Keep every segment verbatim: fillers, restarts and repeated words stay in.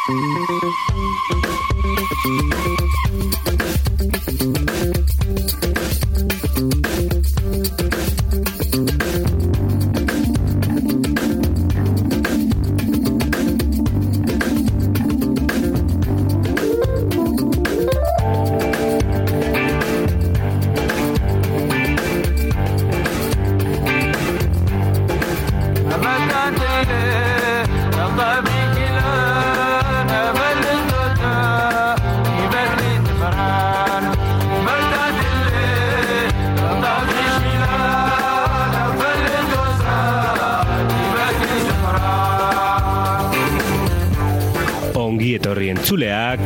Etorri entzuleak,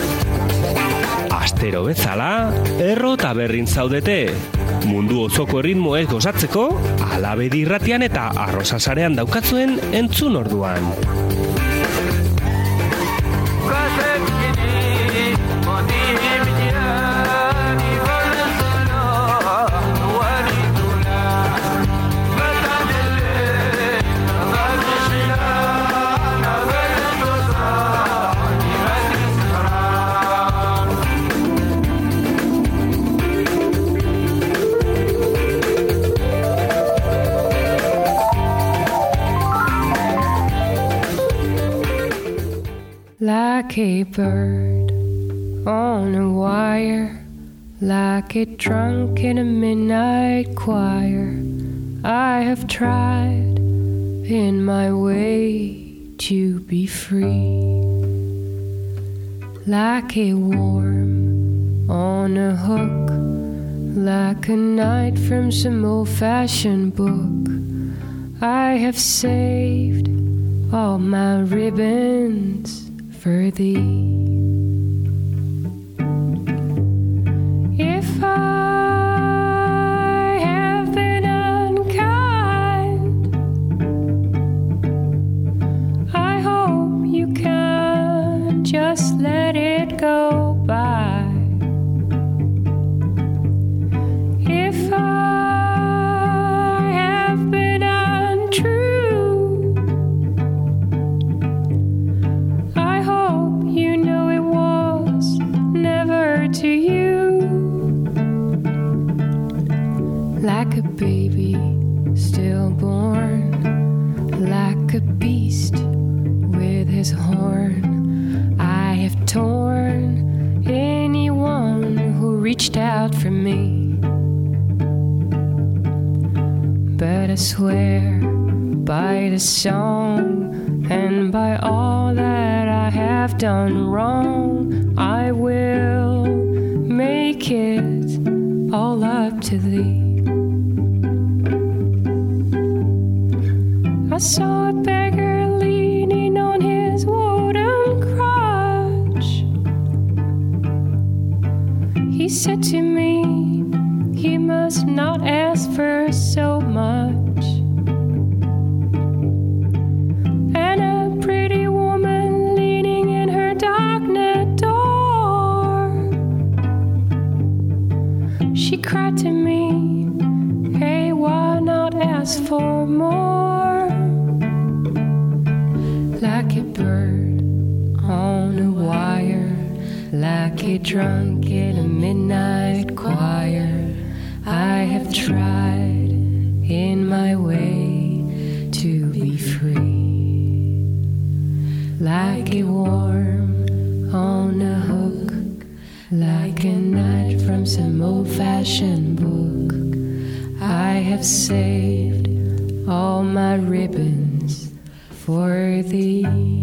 astero bezala, erro taberrin zaudete. Mundu osoko erritmoez gozatzeko, Alabedi irratian eta Arrosa sarean daukatzuen entzun orduan. Like a bird on a wire, like a drunk in a midnight choir, I have tried in my way to be free. Like a worm on a hook, like a knight from some old-fashioned book, I have saved all my ribbons for thee. If I have been unkind, I hope you can just let it go by. If I have been untrue, to you. Like a baby stillborn, like a beast with his horn, I have torn anyone who reached out for me. But I swear by the song and by all that I have done wrong, I will make it all up to thee. I saw a beggar leaning on his wooden crutch. He said to me, you must not ask for so much. And a pretty woman leaning in her dark-net door, she cried to me, hey, why not ask for more? Like a bird on a wire, like a drunk in a midnight choir, I have tried in my way to be free. Like a worm on a hook, like a knight from some old-fashioned book, I have saved all my ribbons for thee.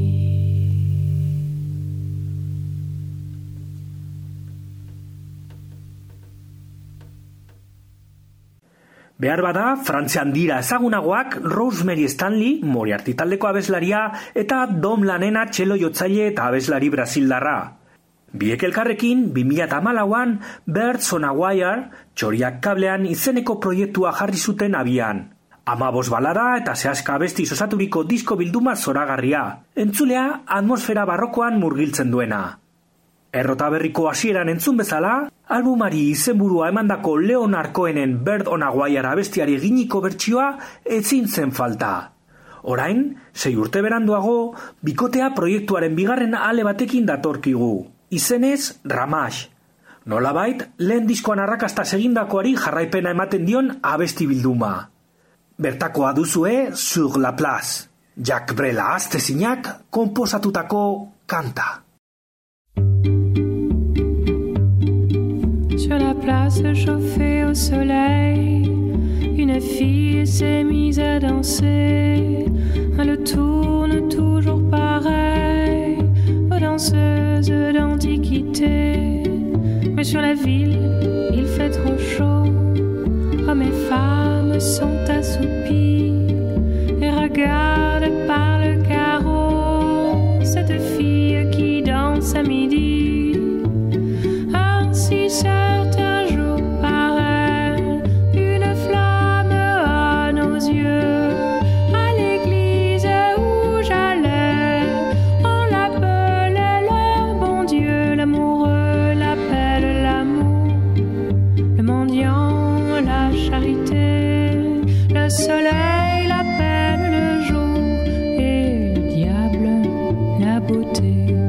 Behar bada, Frantzian dira ezagunagoak Rosemary Stanley, Moriarty taldeko abeslaria, eta Dom Lanena txelo jotzaile eta abeslari brasildarra. Biek elkarrekin, bi mila hamalauan Birds on a Wire, txoriak kablean izeneko proiektua jarri zuten abian. Amabos balada eta zehaska abesti osaturiko disko bilduma zoragarria, entzulea atmosfera barrokoan murgiltzen duena. Errota berriko hasieran entzun bezala, albumari izenburua emandako Leonard Cohenen Bird on a Wire abestiari eginiko bertsioa ezin zen falta. Orain, sei urte beranduago, bikotea proiektuaren bigarren ale batekin datorkigu. Izenez, Ramage. Nolabait, lehen diskoan arrakastaz egindakoari jarraipena ematen dion abesti bilduma. Bertakoa duzue Sur la Place. Jacques Brel astezinak konposatutako kanta. Sur la place chauffée au soleil, une fille s'est mise à danser. Elle tourne toujours pareil aux danseuses d'antiquité. Mais sur la ville, il fait trop chaud. Hommes et femmes sont assoupis et regardent par le carreau cette fille qui danse à midi. Ainsi certains jours par elle, une flamme à nos yeux. À l'église où j'allais, on l'appelait le bon Dieu. L'amoureux l'appelle l'amour, le mendiant la charité, le soleil l'appelle le jour et le diable la beauté.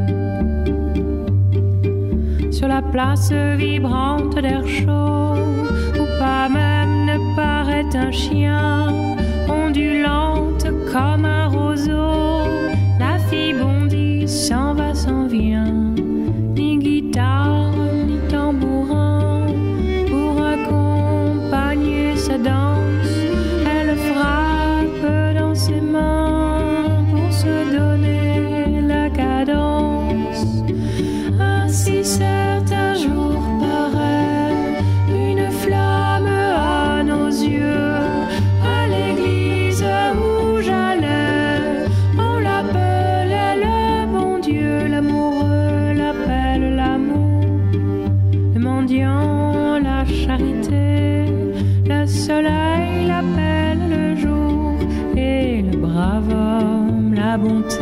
Sur la place vibrante d'air chaud, où pas même ne paraît un chien, ondulante comme un roseau, la fille bondit, s'en va, s'en vient, ni guitare, ni tambourin, pour accompagner sa danse, elle frappe dans ses mains, pour se donner la cadence. Ainsi certains jours par elle, une flamme à nos yeux. À l'église où j'allais, on l'appelait le bon Dieu. L'amoureux l'appelle l'amour, le mendiant la charité, le soleil l'appelle le jour et le brave homme la bonté.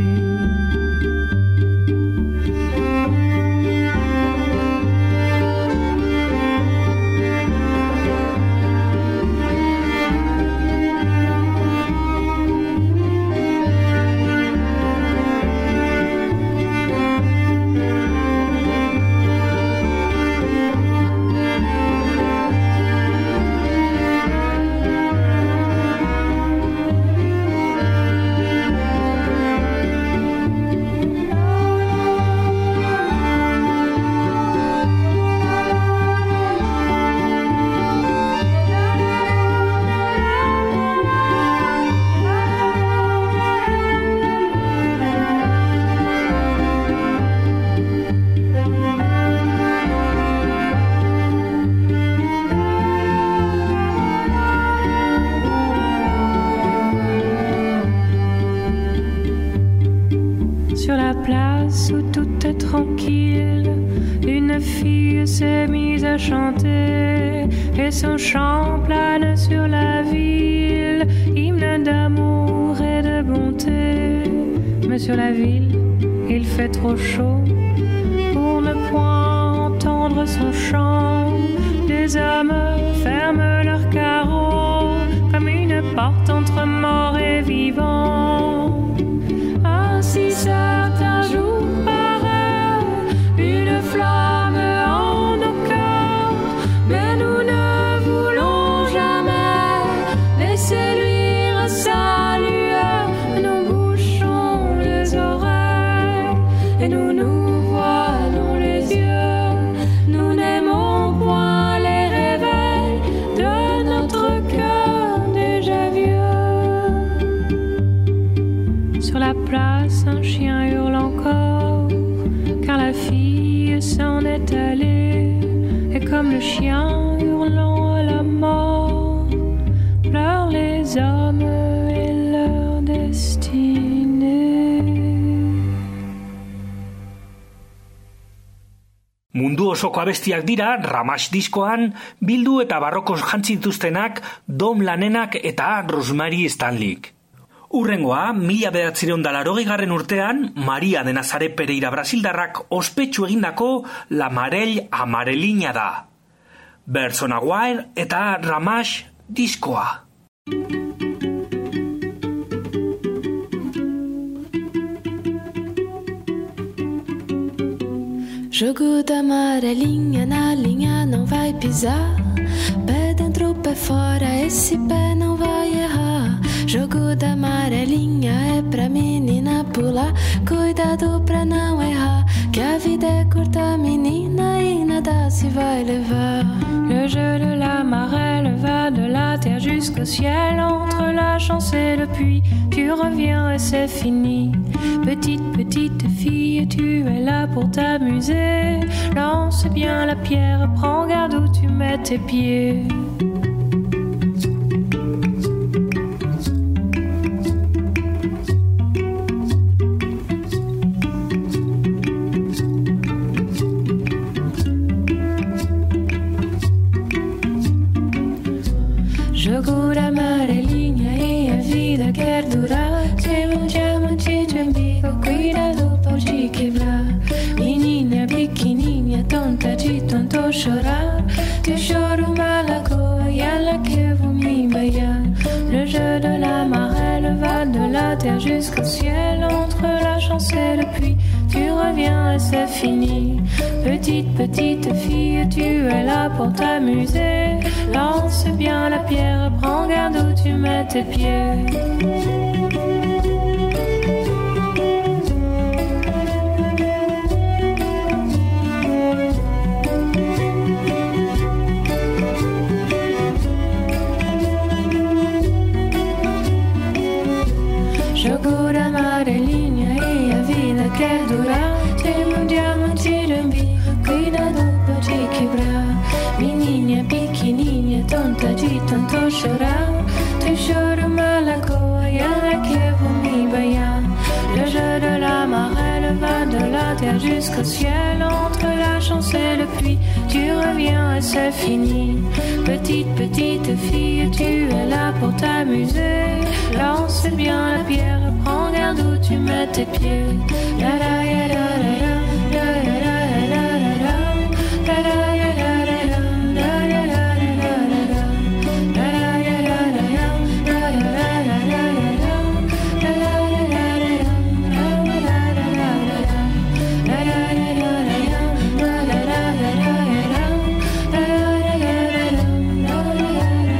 Sur la place où tout est tranquille, une fille s'est mise à chanter et son chant plane sur la ville, hymne d'amour et de bonté. Mais sur la ville, il fait trop chaud pour ne point entendre son chant. Les hommes ferment leurs carreaux comme une porte entre mort et vivant. Ainsi certains jours par elle, une flamme en nos cœurs, mais nous ne voulons jamais laisser luire sa lueur. Nous bouchons les oreilles et nous nous voilons les yeux. Nous n'aimons point les réveils de notre cœur déjà vieux. Sur la place, un chien hurle encore, car la fille s'en est allée. Et comme le chien hurlant à la mort, pleurent les hommes et leur destinée. Mundu osoko abestiak dira Ramage diskoan bildu eta barrokoz jantzi dituztenak Dom Lanenak eta Rosemary Stanleyk. Urrengoa, mila bederatziehun eta laurogeigarren urtean, Maria de Nazare Pereira brasildarrak ospetsu egindako La Marelle Amarelina da. Birds on a Wire eta Ramage diskoa. Jogo da amarelinha na linha não vai pisar. Pé dentro, pé fora, esse pé não vai errar. Jogo da amarelinha é pra menina pular. Cuidado pra não errar, que a vida é curta, menina, e nada se vai levar. Le jeu de la marelle va de la terre jusqu'au ciel. Entre la chance et le puits, tu reviens et c'est fini. Petite, petite fille, tu es là pour t'amuser. Lance bien la pierre, prends garde où tu mets tes pieds. Jogo da amarelinha e a vida quer durar. Tem um diamante de umbigo, cuidado pode quebrar. Menina pequenininha, tonta de tanto chorar. Teu choro malagoa e ela quer me bailar. Le jeu de la marelle va de la terre jusqu'au ciel. Entre la chance et le puits, tu reviens et c'est fini. Petite, petite fille, tu es là pour t'amuser. Lance bien la pierre, prends garde où tu mets tes pieds. Jogo da amarelinha e a vida quer durar. Tem um diamante de umbigo, cuidado pode quebrar. Menina pequenininha, tonta de tanto chorar. Teu choro malagoa e ela quer me bailar. Le jeu de la marelle va de la terre jusqu'au ciel. Entre la chance et le puits, tu reviens et c'est fini. Petite, petite fille, tu es là pour t'amuser. Lance bien la pierre, prends garde où tu mets tes pieds. La la ya la la la, la la la la la la, la la ya la la la, la la la la la la, la la ya la la la, la la la la la la, la la la la la la, la la la la la la, la la ya la la la, la la la la la la, la la la la la la, la la la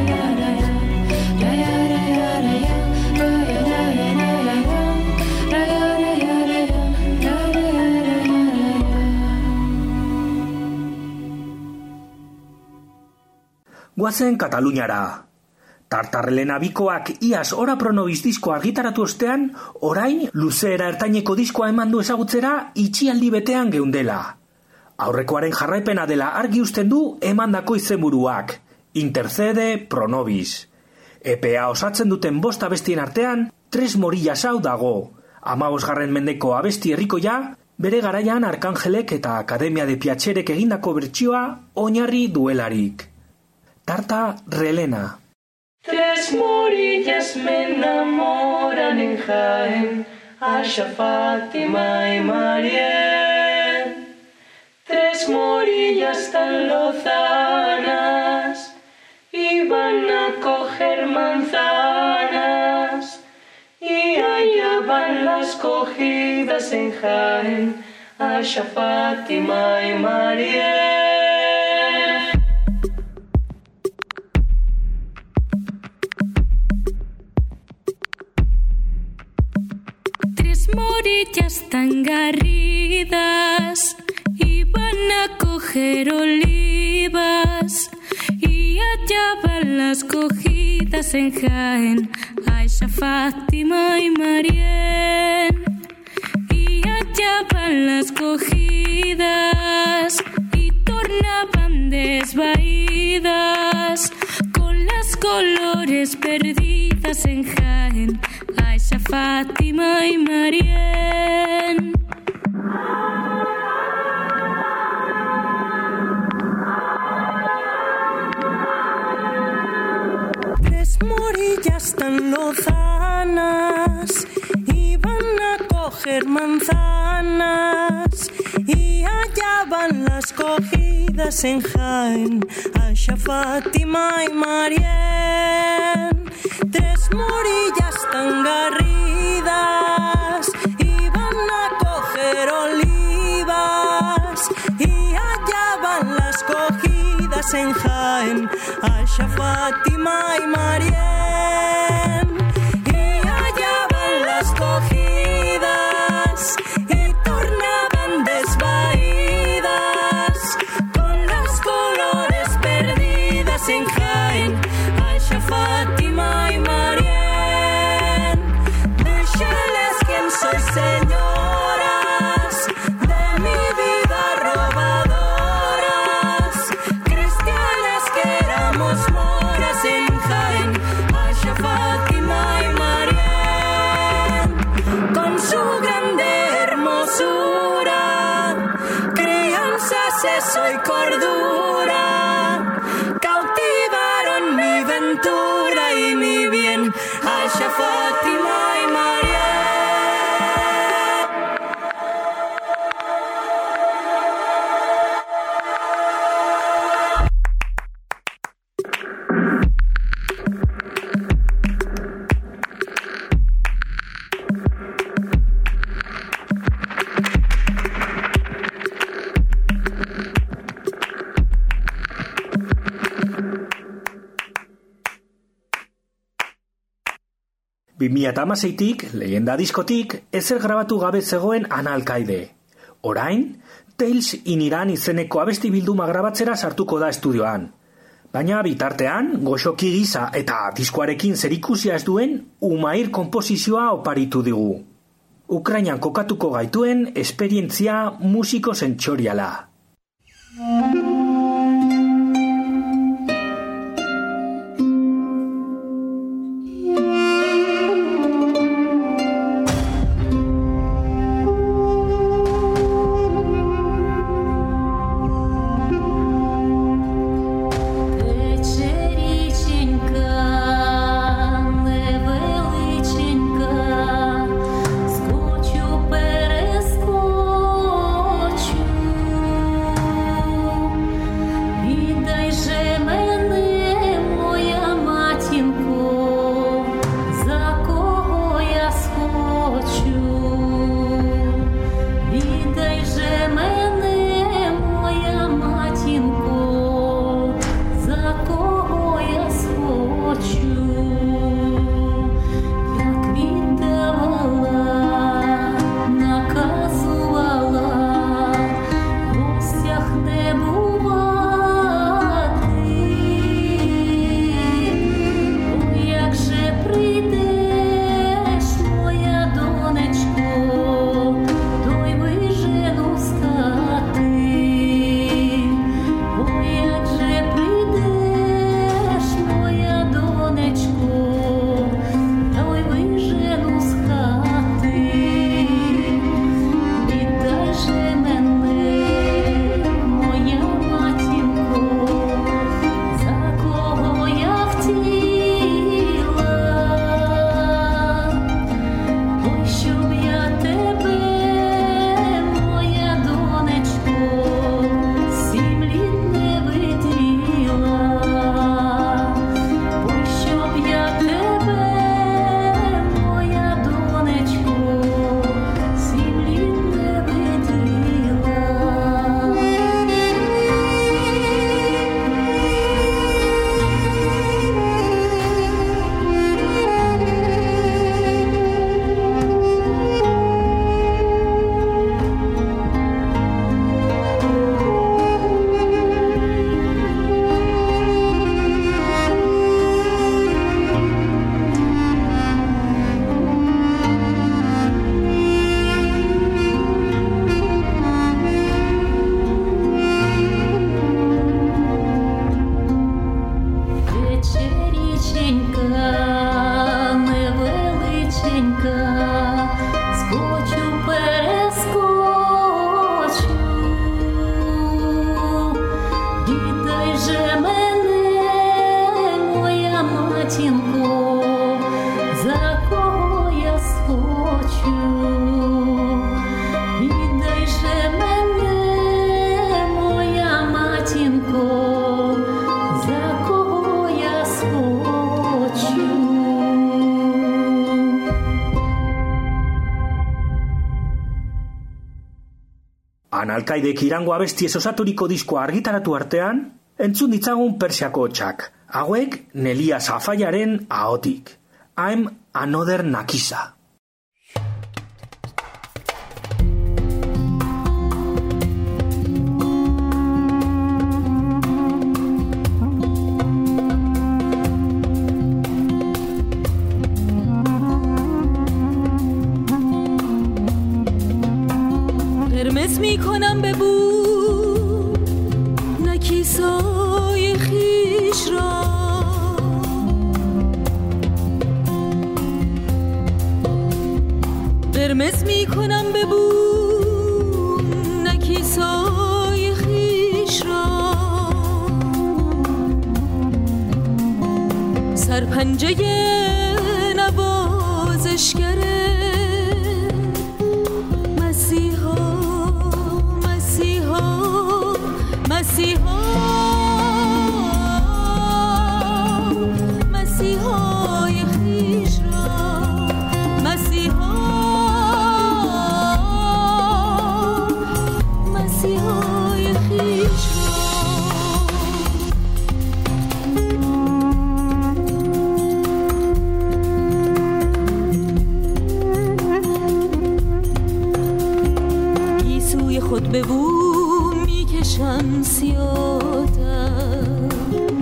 Guazen Kataluniara. Tartarrelena bikoak iaz ora pronobiz diskoa argitaratu ostean, orain luzeera ertaineko diskoa eman du ezagutzera itxialdi betean geundela. Aurrekoaren jarraipena dela argi uzten du emandako izenburuak, Intercede Pronobis. E P A osatzen duten bost abestien artean, Tres Morillas hau dago, hamabosgarren mendeko abesti herrikoia, bere garaian Arkangelek eta Akademia de Piacerek egindako bertsioa oinarri duelarik. Tartarrelena. Tres morillas me enamoran en Jaén, Asha, Fátima y Marién. Tres morillas tan lozanas iban a coger manzanas y allá van las cogidas en Jaén, Asha, Fátima y Marién. Morillas tan garridas iban a coger olivas y allá van las cogidas en Jaén, Aisha, Fátima y Marién. Y allá van las cogidas y tornaban desvaídas con las colores perdidas en Jaén, Aisha, Fátima y Marién. Tres morillas tan lozanas iban a coger manzanas y allá van las cogidas en Jaén, Aisha, Fátima y Marién. Tres morillas tan garridas iban a coger olivas en Jaén, Asha, Fátima y Marién. Y allá van las cogidas y tornaban desvaídas con los colores perdidas en Jaén, Asha, Fátima y Marién. Déjales quién soy, señoras, de mi vida robadoras, cristianas que éramos moras en Jaén, Asha, Fátima y Marién. Con su grande hermosura, crianzas, eso y cordura, cautivaron mi ventura y mi bien, Asha, Fátima y Marién. bi mila hamaseitik, leyenda diskotik, ezer grabatu gabe zegoen Ana Alkaide. Orain, Tales in Iran izeneko abesti bilduma grabatzera sartuko da estudioan. Baina bitartean, goxoki gisa eta diskoarekin zerikusia ez duen Umair konposizioa oparitu digu. Ukrainan kokatuko gaituen esperientzia musiko sentsoriala. Ana Alkaidek Irango abestiez osaturiko diskoa argitaratu artean, Entzun ditzagun Persiako hotsak, hauek Nelia Safaiaren ahotik. I'm another Nakisa. قرمز میکنم به بو نکیسای خیش را، قرمز میکنم به بو نکیسای خیش را، سرپنجه نوازشگره مسیحا مسیحای خیش را، مسیحا مسیحای خیش را، گیسوی خود ببو میکشم سیاتم،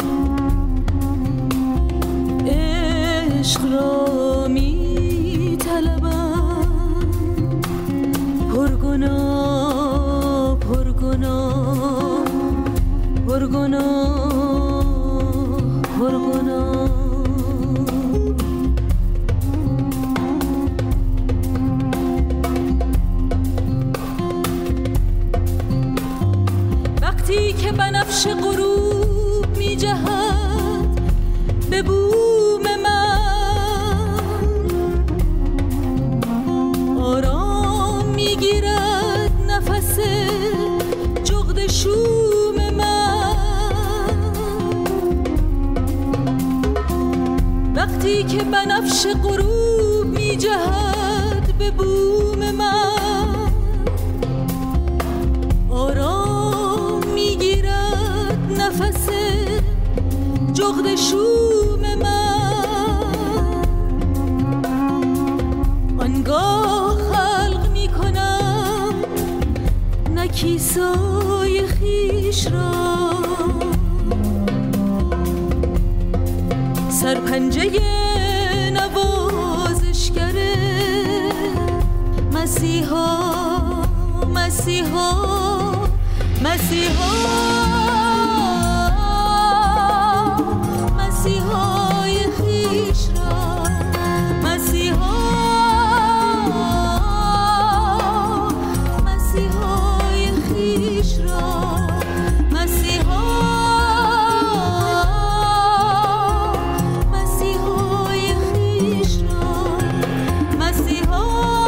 عشق را میطلبم، پرگناه پرگناه پرگناه پرگناه. وقتی که بنفش غروب می جهد به بوم من، آرام می گیرد نفس جغد شوم من، وقتی که بنفش غروب می جهد به بوم من، آرام نفس جغد شوم من، آنگاه خلق می کنم نکیسای خیش را، سرپنجه نوازشگره مسیحا مسیحا مسیحا مسیحای خیش را، مسیحا مسیحای خیش را، مسیحا مسیحای خیش را، مسیحا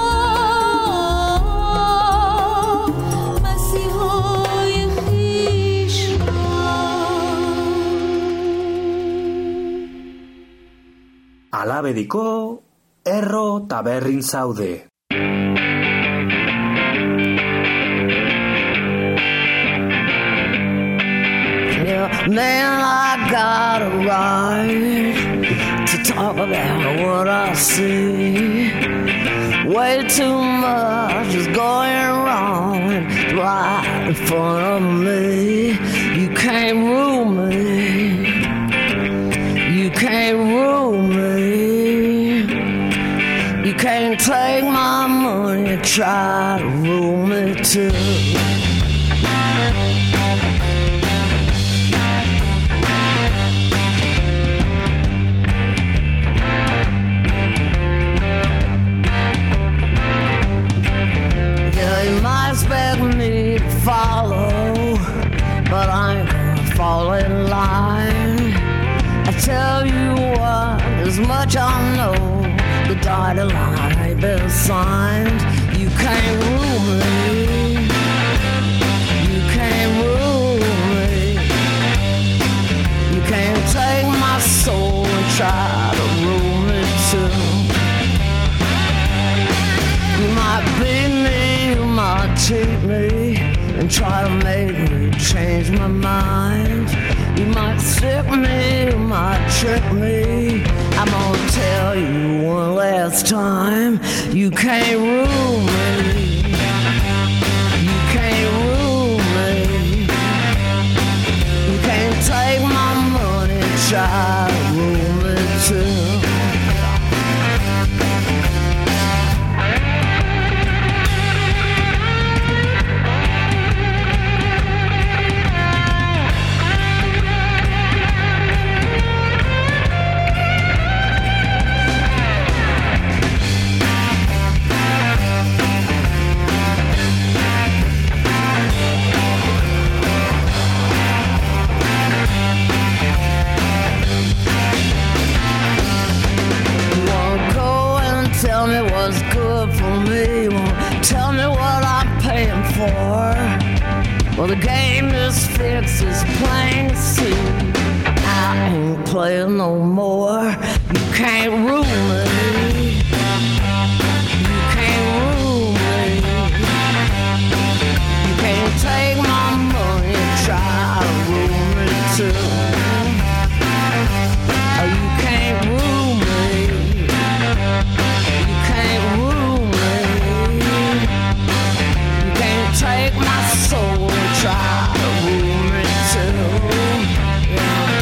مسیحای خیش را. Alabediko, erro taberrin zaude. Yeah, man, I got a right to talk about what I see. Way too much is going wrong right in front of me. You can't rule me. You can't rule me. You can't take my money and try to rule me too. Yeah, you might expect me to follow, but I ain't gonna fall in line. I tell you what, as much I know, the dotted line ain't been signed. You can't rule me. You can't rule me. You can't take my soul and try to rule me too. You might beat me, you might cheat me, and try to make me change my mind. You might sick me, you might trick me. I'm gonna tell you one last time, you can't rule me. You can't rule me. You can't take my money, try to rule me too. Tell me what's good for me. Won't tell me what I'm paying for. Well, the game is fixed, it's plain to see. I ain't playing no more. You can't rule me. You can't rule me. You can't take my money and try to rule me too. Oh, you can't rule me. Take my soul and try to rule me too. Yeah.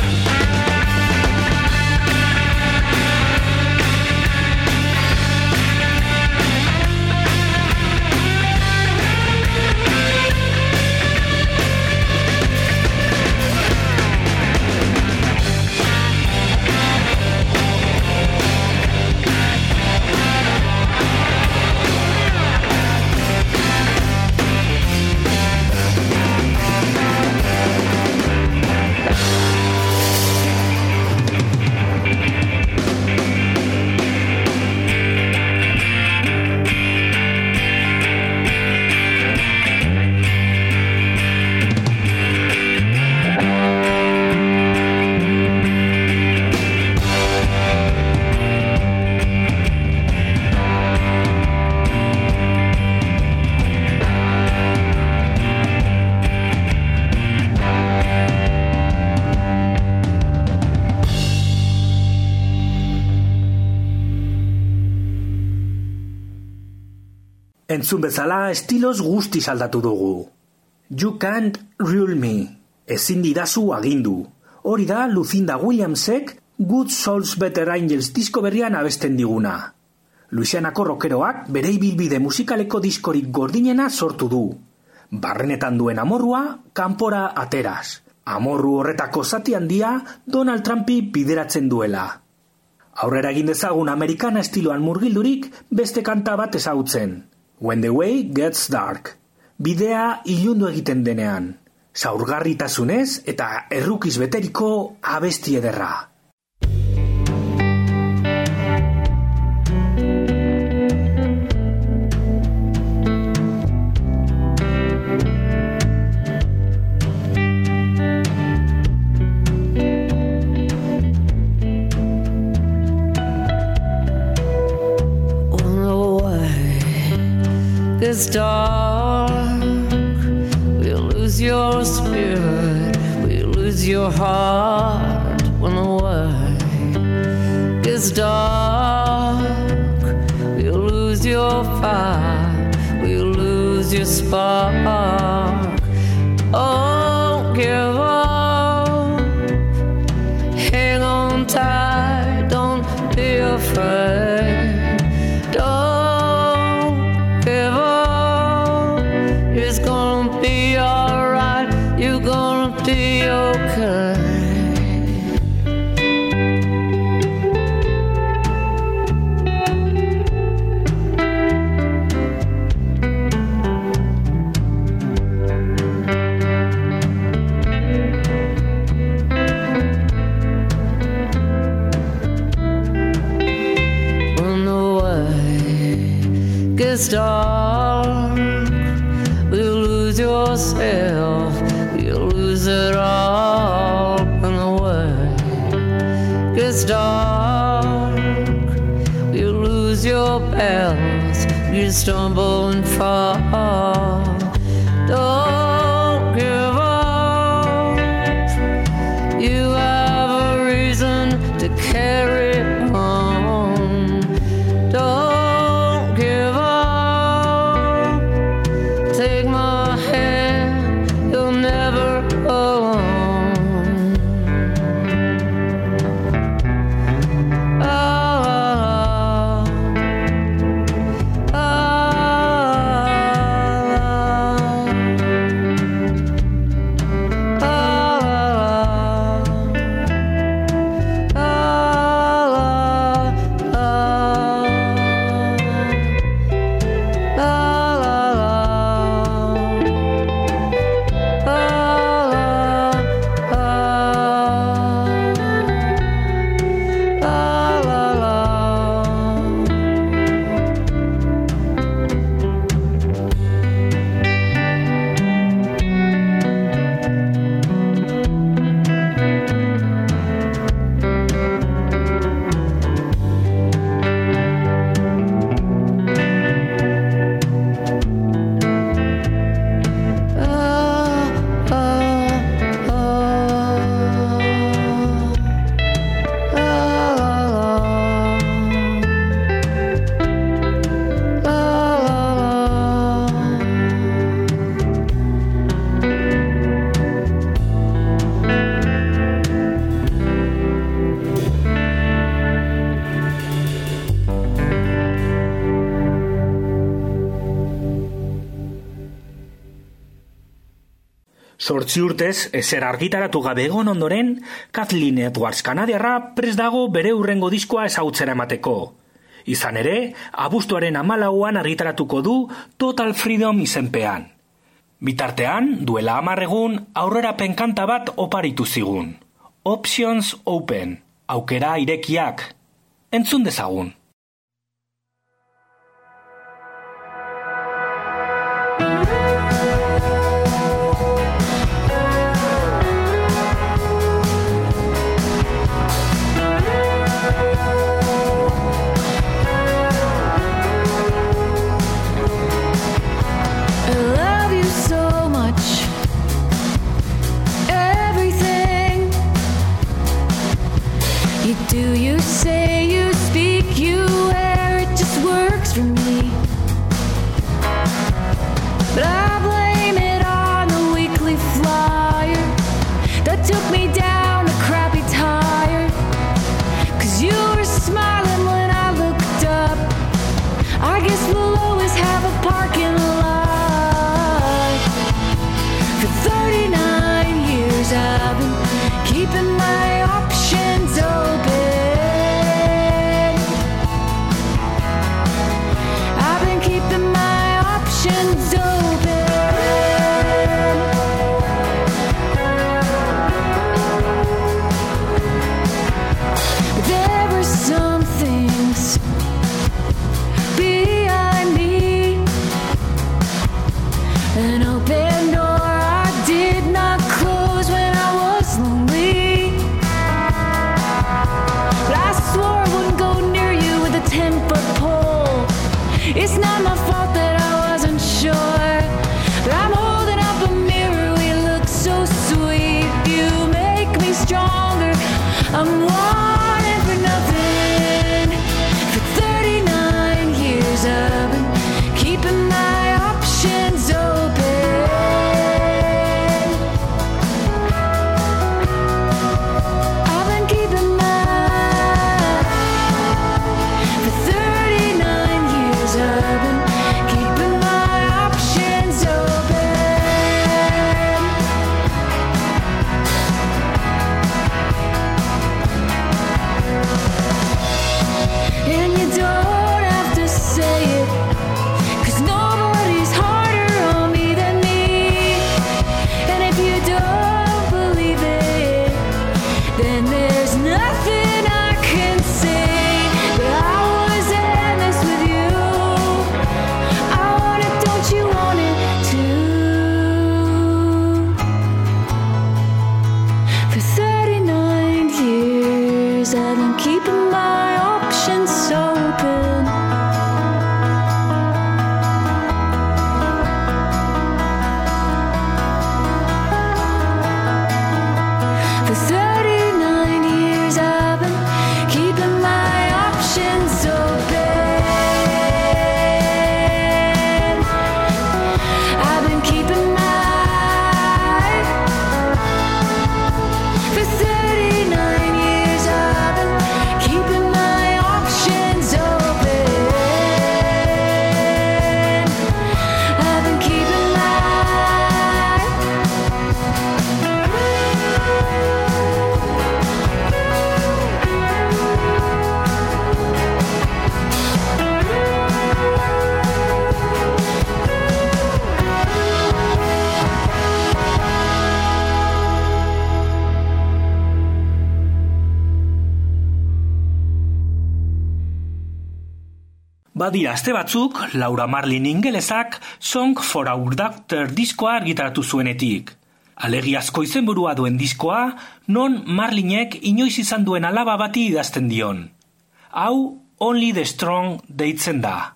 Entzun bezala estiloz guztiz aldatu dugu. You can't rule me. Ezin didazu agindu. Hori da Lucinda Williamsek Good Souls Better Angels disko berrian abesten diguna. Louisianako rockeroak bere ibilbide musikaleko diskorik gordinena sortu du. Barrenetan duen amorrua kanpora ateraz. Amorru horretako zati handia Donald Trumpi bideratzen duela. Aurrera egin dezagun amerikana estiloan murgildurik beste kanta bat ezagutzen. When the way gets dark. Bidea ilundu egiten denean. Zaurgarritasunez eta errukiz beteriko abesti ederra. It's dark, we'll lose your spirit, we'll lose your heart when the way gets dark, we'll lose your fire, we'll lose your spark. Oh, give up, hang on tight, don't be afraid, don't it's gonna be alright, you're gonna be okay. When the way gets dark, we'll lose yourself, we'll lose it all when the way gets dark. We'll lose your balance, you stumble and fall. Don't Sortzi urtez, ezer argitaratu gabe egon ondoren, Kathleen Edwards kanadiarra prest dago bere hurrengo diskoa ezagutzera emateko. Izan ere, abuztuaren hamalauan argitaratuko du Total Freedom izenpean. Bitartean, duela hamar egun, aurrerapen kanta bat oparitu zigun. Options Open, aukera irekiak. Entzun dezagun. Do you say you speak you where it just works for me? But I blame it on the weekly flyer that took me down a crappy tire. Cause you were smiling when I looked up. I guess we'll always have a parking lot. For thirty-nine years I've been keeping my options open. It's not my fault that I wasn't sure, but I'm holding up a mirror, we look so sweet. You make me stronger, I'm wanting for nothing. For thirty-nine years I've been keeping my options open. I've been keeping my, for thirty-nine years I've been keeping my options open. And you don't have to say it, 'cause nobody's harder on me than me. And if you don't believe it, then there's nothing I can say. But I was in this with you. I want it, don't you want it too? For thirty-nine years I've been keeping my options open. For thirty-nine years I've been keeping my options open. I've been keeping my, for thirty-nine years I've been keeping my options open. I've been keeping my, Badira aste batzuk, Laura Marlin ingelesak Song for Our Doctor diskoa argitaratu zuenetik. Alegiazko izenburua duen diskoa, non Marlinek inoiz izan duen alaba bati idazten dion. Hau, Only the Strong deitzen da.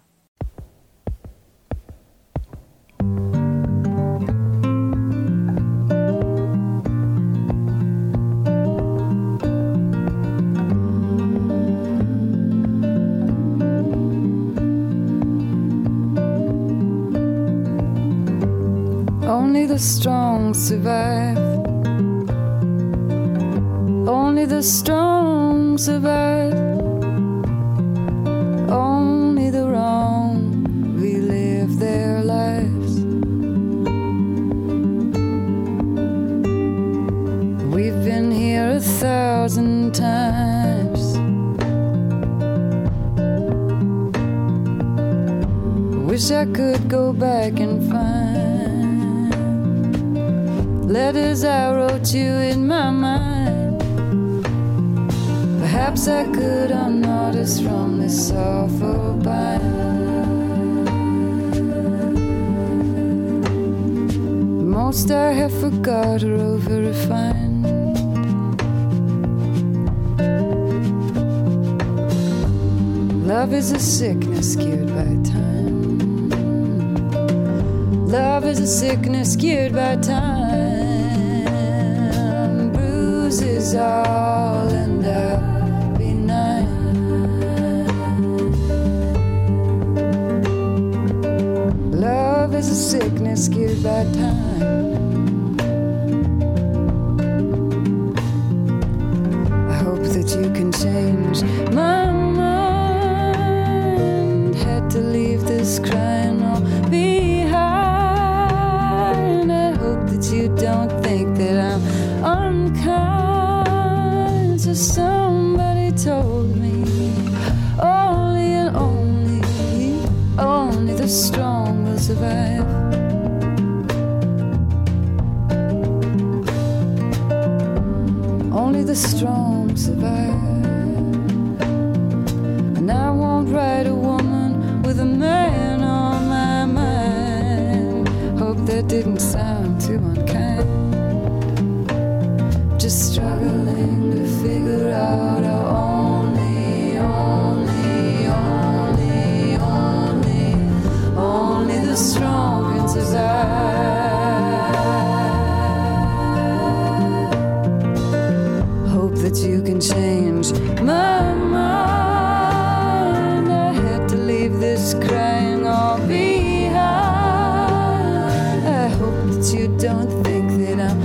Only the strong survive. Only the strong survive. Only the wrong relive their lives. wish I could go back and find letters I wrote you in my mind. Perhaps I could unnotice from this awful bind. Most I have forgot or over-refined. Love is a sickness cured by time. Love is a sickness cured by time. Bruises all and I'll be nine. Love is a sickness cured by time. I hope that you can change my to leave this crying all behind. I hope that you don't think that I'm unkind. So somebody told me only and only, only the strong will survive. Only the strong survive. And I won't write a woman with a man on my mind. Hope that didn't sound too unkind. Just struggling to figure out how only, only, only, only, only the strong can survive. Hope that you can change my mind. This crying all behind. I hope that you don't think that I'm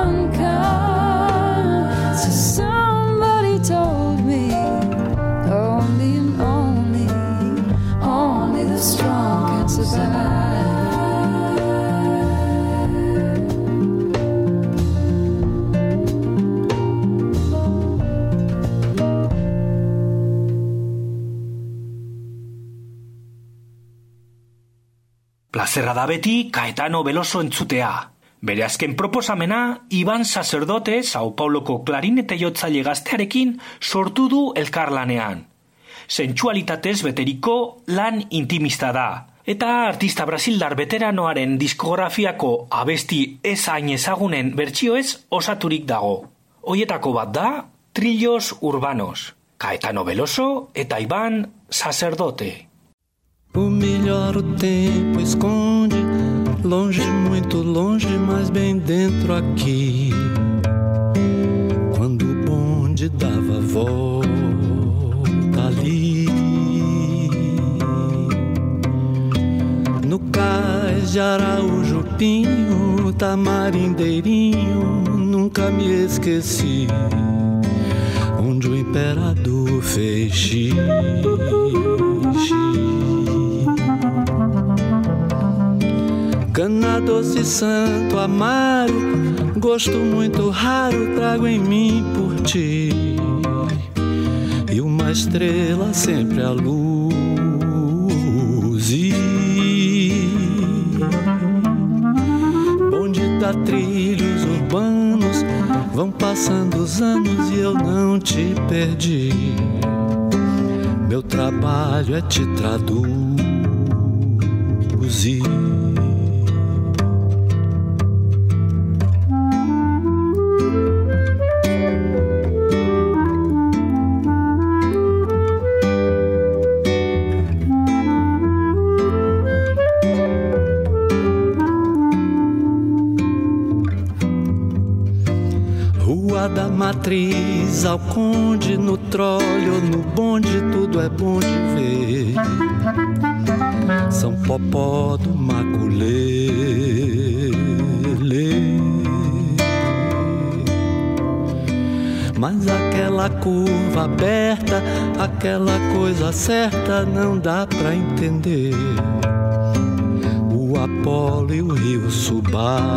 unkind. So somebody told me only and only, only the strong can survive. Plazerra da beti Caetano Veloso entzutea. Bere azken proposamena, Iban Sacerdote, Sao Pauloko klarinete jotzaile gaztearekin sortu du elkarlanean. Sentsualitatez beteriko lan intimista da. Eta artista brasildar veteranoaren diskografiako abesti ez hain ezagunen bertsioez osaturik dago. Hoietako bat da, Trillos Urbanos. Caetano Veloso eta Iban Sacerdote. O melhor o tempo esconde, longe, muito longe, mas bem dentro aqui. Quando o bonde dava volta ali, no cais de Araújo Pinho, Tamarindeirinho, nunca me esqueci, onde o imperador fez xixi. Cana doce, Santo Amaro, gosto muito raro trago em mim por ti. E uma estrela sempre a luz. Bonde dá trilhos urbanos, vão passando os anos e eu não te perdi. Meu trabalho é te traduzir. Da Matriz ao Conde, no trolho, no bonde, tudo é bom de ver. São Popó do Maculele. Mas aquela curva aberta, aquela coisa certa, não dá pra entender. O Apolo e o Rio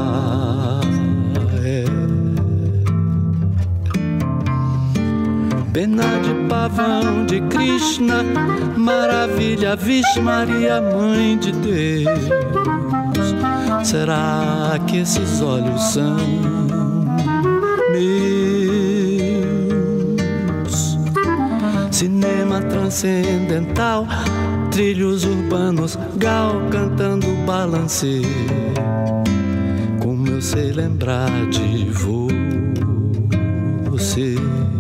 Subá. pena de pavão de Krishna, maravilha, Vixe Maria, Mãe de Deus. Será que esses olhos são meus? Cinema transcendental, trilhos urbanos, Gal cantando balancê. Como eu sei lembrar de você.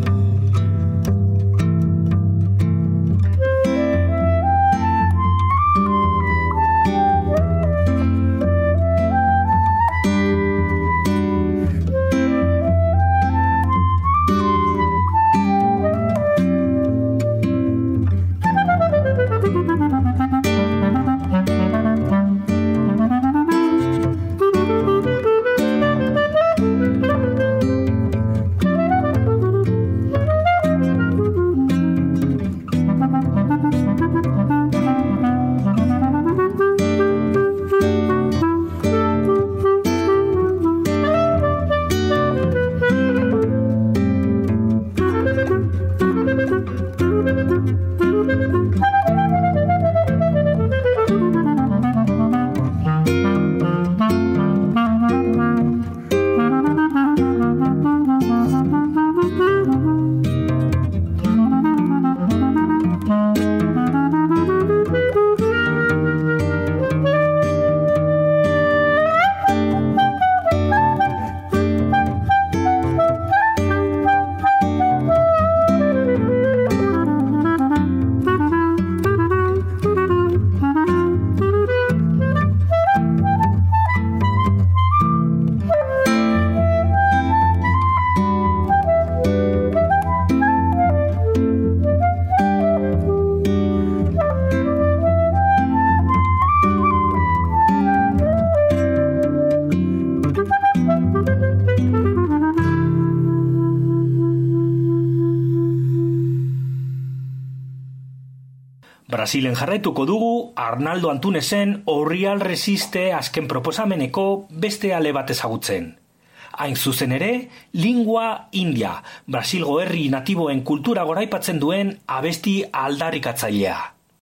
Brasilen jarraituko dugu Arnaldo Antunesen Orrial Resiste azken proposameneko beste ale bat ezagutzen. Hain zuzen ere, Lingua India, Brasilgo herri natiboen kultura goraipatzen duen abesti aldarrikatzailea.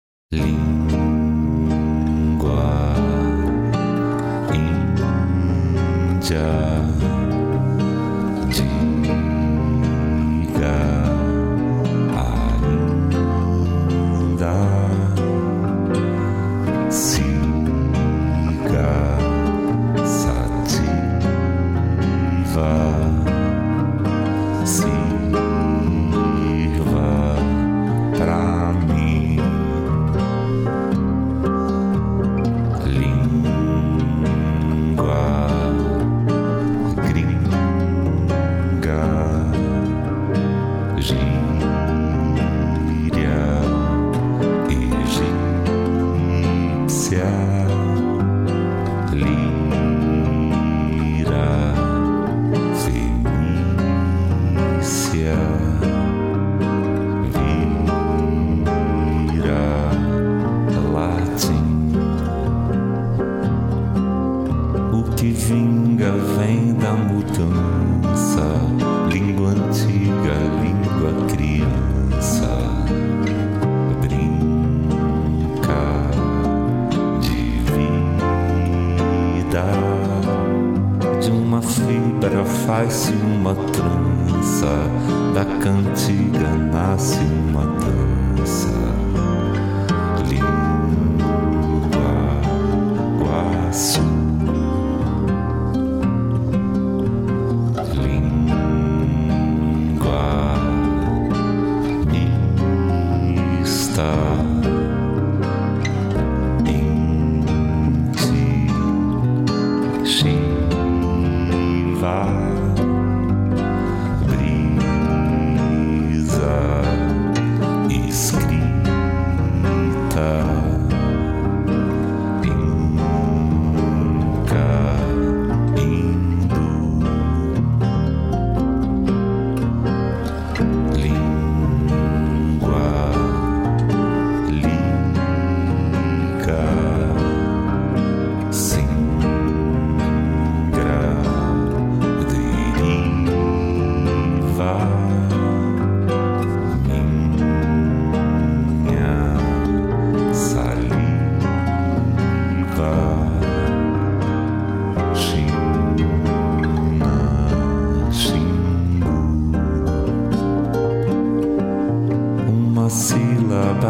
Lingua India. Faz-se uma trança, da cantiga nasce uma dança. Língua Guaçu, língua mista, Inti, Shiva. The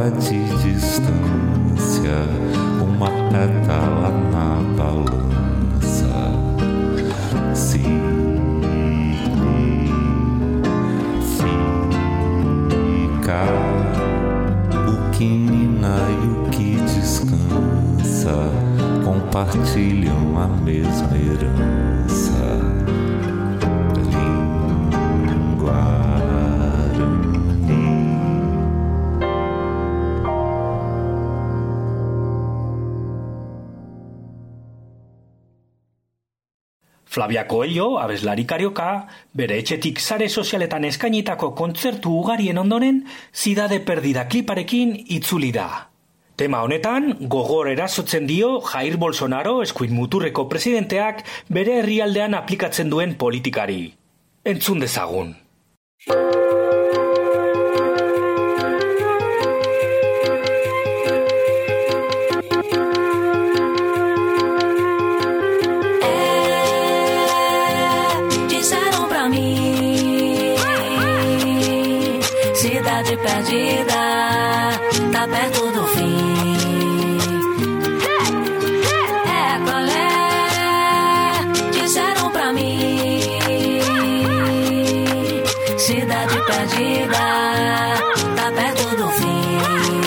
de distância, uma pétala na balança. Significa o que mina e o que descansa compartilham a mesma herança. Flavia Coelho, abeslari karioka, bere etxetik sare sozialetan eskainitako kontzertu ugarien ondoren, Zidade Perdida kliparekin itzuli da. Tema honetan, gogor erasotzen dio Jair Bolsonaro eskuin muturreko presidenteak bere herrialdean aplikatzen duen politikari. Entzun dezagun. Cidade perdida, tá perto do fim. É, qual é? Disseram pra mim. Cidade perdida, tá perto do fim.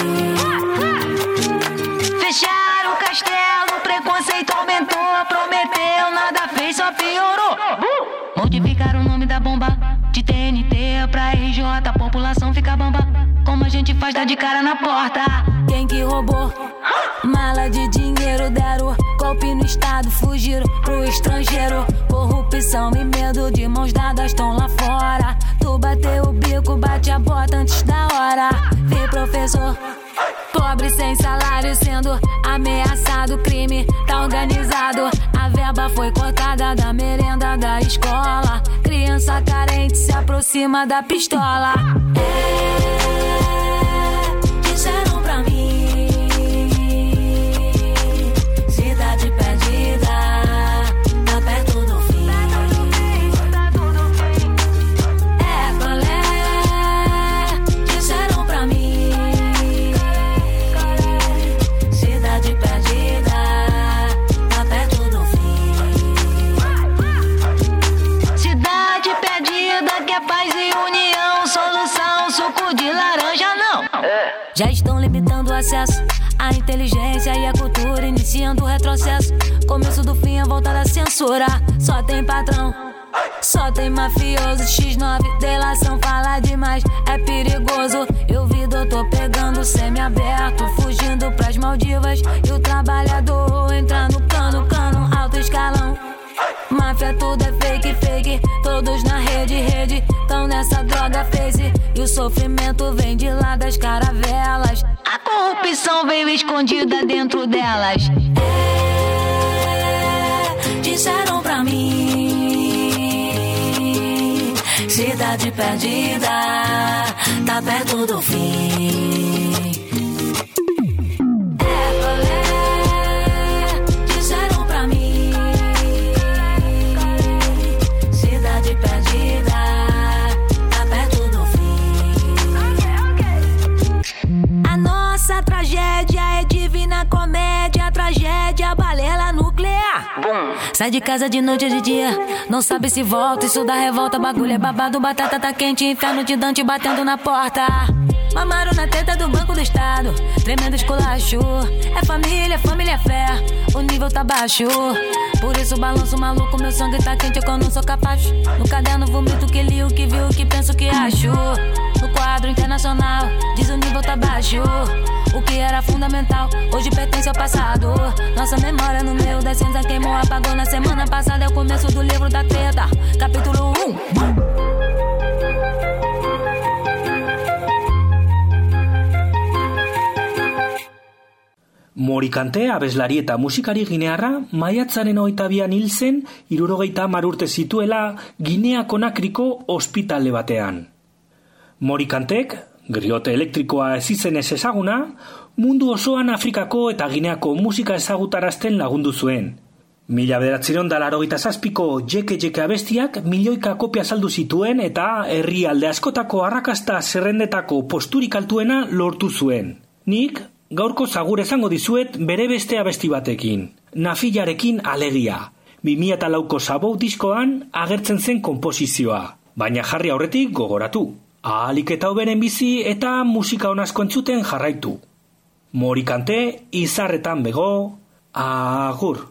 Fecharam o castelo, preconceito aumentou, prometeu, nada fez, só piorou. Modificaram o nome da bomba de T N T pra R J, a população fica bamba. Como a gente faz, dar de cara na porta. Quem que roubou? Mala de dinheiro, deram golpe no estado, fugiram pro estrangeiro. Corrupção e medo de mãos dadas estão lá fora. Tu bateu o bico, bate a bota antes da hora. Vi professor pobre sem salário sendo ameaçado, crime tá organizado. A verba foi cortada da merenda da escola. Criança carente se aproxima da pistola. É, disseram pra mim. Cidade perdida, tá perto do fim. É, qual é? Disseram pra mim. Cidade perdida, tá perto do fim. Cidade perdida, que é paz e união, solução, suco de laranja não. Já estão limitando o acesso à inteligência e à cultura, iniciando o retrocesso. Começo do fim, a volta da censura. Só tem patrão, só tem mafioso. X nove, delação, fala demais, é perigoso. Eu vi doutor pegando semi-aberto, fugindo pras Maldivas. E o trabalhador entra no cano, cano, alto escalão. Máfia, tudo é fake, fake. Todos na rede, rede, tão nessa droga face. E o sofrimento vem de lá das caravelas. A corrupção veio escondida dentro delas. É, disseram pra mim. Cidade perdida, tá perto do fim. É, qual é? Disseram pra mim. Cidade perdida, tá perto do fim. A nossa tragédia é divina comédia, tragédia, balela nuclear. Bum. Sai de casa de noite ou de dia, não sabe se volta, isso dá revolta, bagulho é babado, batata tá quente, inferno de Dante batendo na porta. Mamaram na teta do Banco do Estado, tremendo esculacho. É família, família é fé, o nível tá baixo. Por isso balanço maluco, meu sangue tá quente, eu não sou capaz. No caderno vomito o que li, o que vi, o que penso, o que acho. No quadro internacional, diz o nível tá baixo. O que era fundamental, hoje pertence ao passado. Nossa memória no meio da cinza queimou, apagou na semana passada. É o começo do livro da treta, capítulo um. Morikante abeslari eta musikari ginearra maiatzaren hogeita bian hil zen hirurogeita hamar urte zituela Ginea Konakriko ospitale batean. Morikantek, griote elektrikoa ez izenez ezaguna, mundu osoan Afrikako eta Gineako musika ezagutarazten lagundu zuen. Mila bederatziehun eta laurogeita zazpiko Jeke Jeke abestiak milioika kopia saldu zituen eta herrialde askotako arrakasta zerrendetako posturik altuena lortu zuen. Nik gaurko zagur esango dizuet bere beste abesti batekin, Nafillarekin alegia. bi mila lauko Sabou diskoan agertzen zen konposizioa, baina jarri aurretik gogoratu. Ahalik eta hoberen bizi eta musika onasko entzuten jarraitu. Morikante, izarretan bego, agur.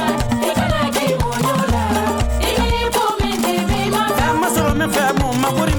Mamuri